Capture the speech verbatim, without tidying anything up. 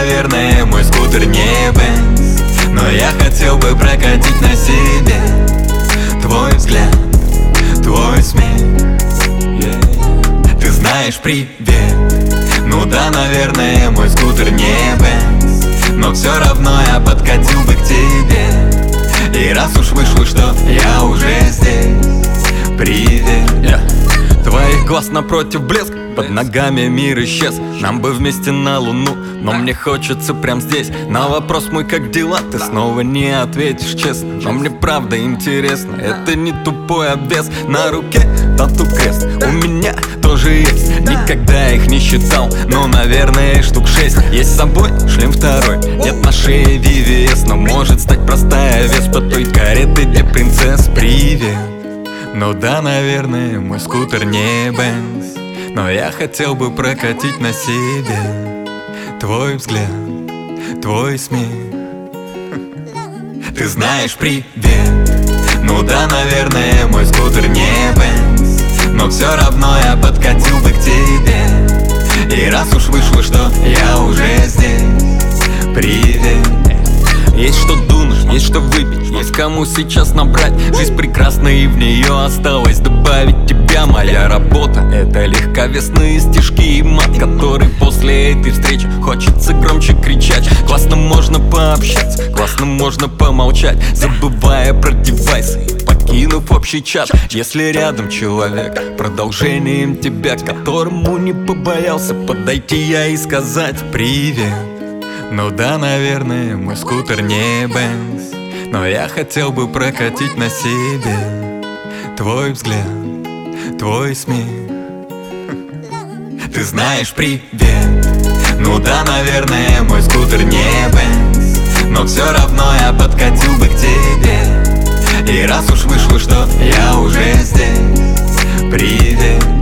наверное, мой скутер не Бенз, но я хотел бы прокатить на себе твой взгляд, твой смех. yeah. Ты знаешь, привет. Ну да, наверное, мой скутер не Бенз, но все равно я подкатил бы к тебе. И раз уж вышло, что я уже здесь, привет. yeah. Твоих глаз напротив блеск, под ногами мир исчез. Нам бы вместе на луну, но мне хочется прям здесь. На вопрос мой, как дела, ты снова не ответишь честно. Но мне правда интересно, это не тупой обвес. На руке тату-крест, у меня тоже есть. Никогда их не считал, но, наверное, штук шесть. Есть с собой шлем второй, нет на шее ви ви эс, но может стать простая веспа той кареты для принцесс. Привет. Ну да, наверное, мой скутер не Бенз, но я хотел бы прокатить на себе твой взгляд, твой смех. Ты знаешь, привет. Ну да, наверное, мой скутер не Бенз, но все равно я подкатил бы к тебе. И раз уж вышло, что я уже здесь, привет. Есть что дунуть, есть что выпить, есть кому сейчас набрать. Жизнь прекрасна, и в нее осталось добавить тебя. Моя работа — это легковесные стишки и мат, который после этой встречи хочется громче кричать. Классно можно пообщаться, классно можно помолчать, забывая про девайсы, покинув общий чат. Если рядом человек, продолжением тебя, которому не побоялся подойти я и сказать привет. Ну да, наверное, мой скутер не Бенз, но я хотел бы прокатить на себе твой взгляд, твой смех. Ты знаешь, привет. Ну да, наверное, мой скутер не Бенз, но все равно я подкатил бы к тебе. И раз уж вышло, что я уже здесь, привет.